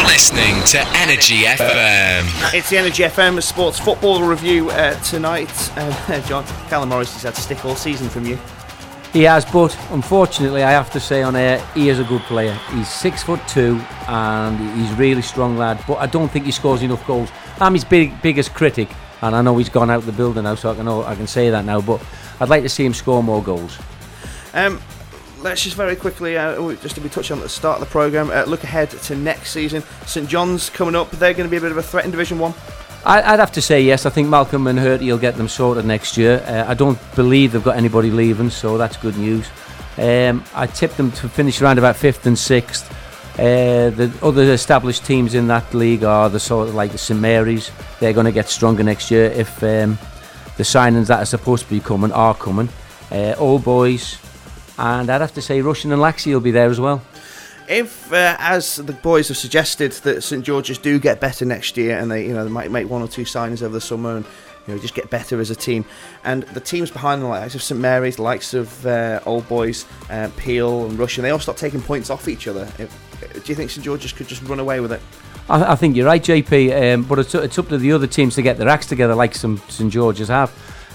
listening to Energy FM. It's the Energy FM Sports Football Review tonight. John, Callum Morrissey's had stick all season from you. He has, but unfortunately I have to say on air, he is a good player. He's 6'2" and he's a really strong lad, but I don't think he scores enough goals. I'm his biggest critic, and I know he's gone out of the building now, so I can say that now, but I'd like to see him score more goals. Let's just very quickly, just to be touched on at the start of the programme, look ahead to next season. St John's coming up. They're going to be a bit of a threat in Division 1. I'd have to say yes. I think Malcolm and Herty will get them sorted next year. I don't believe they've got anybody leaving, so that's good news. I tipped them to finish around about 5th and 6th. The other established teams in that league are the sort of like the St Mary's. They're going to get stronger next year if the signings that are supposed to be coming are coming. Old Boys, and I'd have to say Russian and Laxey will be there as well. If, as the boys have suggested, that St George's do get better next year, and they might make one or two signings over the summer, and just get better as a team, and the teams behind them, like the likes of St Mary's, the likes of Old Boys, Peel and Russian, they all start taking points off each other. Do you think St George's could just run away with it? I think you're right, JP, but it's up to the other teams to get their acts together, like some St George's have.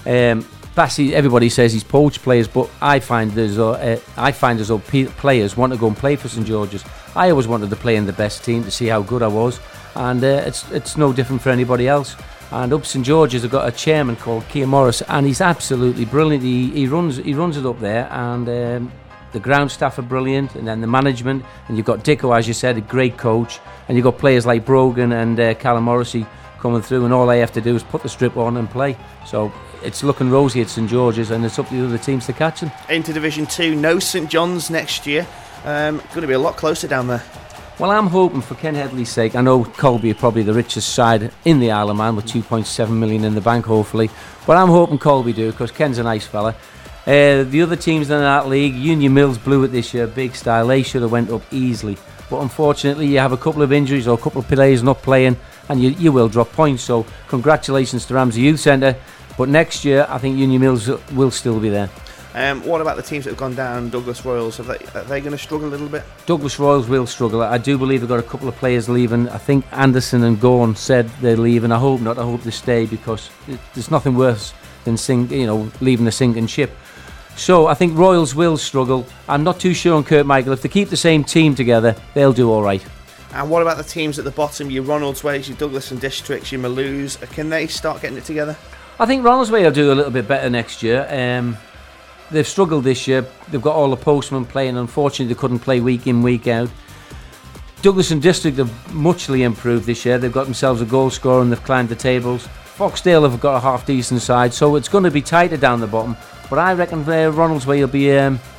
Bassey, everybody says he's poached players, but I find as though players want to go and play for St George's. I always wanted to play in the best team to see how good I was, and it's no different for anybody else. And up St George's, have got a chairman called Keir Morris, and he's absolutely brilliant. He runs it up there, and the ground staff are brilliant, and then the management, and you've got Dicko, as you said, a great coach, and you've got players like Brogan and Callum Morrissey coming through, and all they have to do is put the strip on and play. So it's looking rosy at St George's, and it's up to the other teams to catch them. Into Division 2, no St John's next year. Going to be a lot closer down there. Well, I'm hoping for Ken Headley's sake. I know Colby are probably the richest side in the Isle of Man with 2.7 million in the bank, hopefully. But I'm hoping Colby do, because Ken's a nice fella. The other teams in that league, Union Mills blew it this year, big style. They should have went up easily. But unfortunately, you have a couple of injuries or a couple of players not playing, and you will drop points. So congratulations to Ramsey Youth Centre. But next year, I think Union Mills will still be there. What about the teams that have gone down? Douglas Royals, are they going to struggle a little bit? Douglas Royals will struggle. I do believe they've got a couple of players leaving. I think Anderson and Gorn said they're leaving. I hope not. I hope they stay, because there's nothing worse than leaving a sinking ship. So I think Royals will struggle. I'm not too sure on Kurt Michael. If they keep the same team together, they'll do all right. And what about the teams at the bottom? Your Ronaldsways, your Douglas and Districts, your Maloos. Can they start getting it together? I think Ronaldsway will do a little bit better next year. They've struggled this year. They've got all the postmen playing. Unfortunately, they couldn't play week in, week out. Douglas and District have muchly improved this year. They've got themselves a goal scorer and they've climbed the tables. Foxdale have got a half-decent side, so it's going to be tighter down the bottom. But I reckon Ronaldsway will be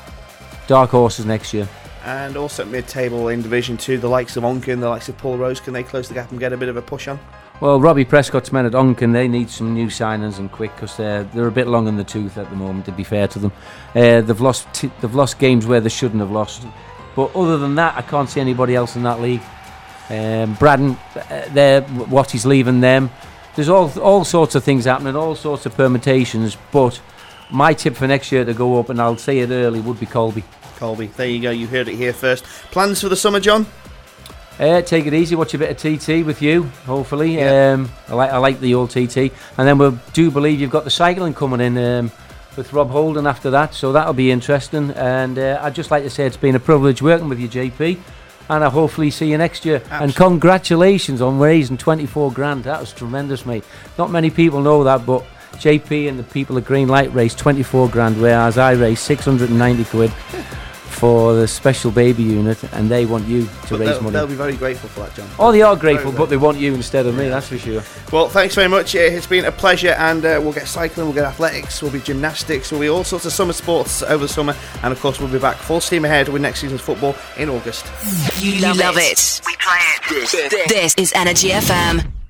dark horses next year. And also mid-table in Division 2, the likes of Onken, the likes of Paul Rose, can they close the gap and get a bit of a push on? Well, Robbie Prescott's men at Onken, they need some new signings and quick, because they're a bit long in the tooth at the moment, to be fair to them. They've lost games where they shouldn't have lost. But other than that, I can't see anybody else in that league. Braddon, Watty's leaving them. There's all sorts of things happening, all sorts of permutations, but my tip for next year to go up, and I'll say it early, would be Colby. Colby, there you go, you heard it here first. Plans for the summer, John? Take it easy, watch a bit of TT with you, hopefully. Yeah. I like the old TT. And then we do believe you've got the cycling coming in with Rob Holden after that, so that'll be interesting. And I'd just like to say it's been a privilege working with you, JP, and I'll hopefully see you next year. Absolutely. And congratulations on raising 24 grand. That was tremendous, mate. Not many people know that, but JP and the people at Greenlight raised 24 grand, whereas I raised 690 quid for the special baby unit, and they want you to raise money. They'll be very grateful for that, John. Oh, they are grateful, but they want you instead of me, that's for sure. Well, thanks very much. It's been a pleasure, and we'll get cycling, we'll get athletics, we'll be gymnastics, we'll be all sorts of summer sports over the summer, and of course we'll be back full steam ahead with next season's football in August. You love it. We play it. This is Energy FM.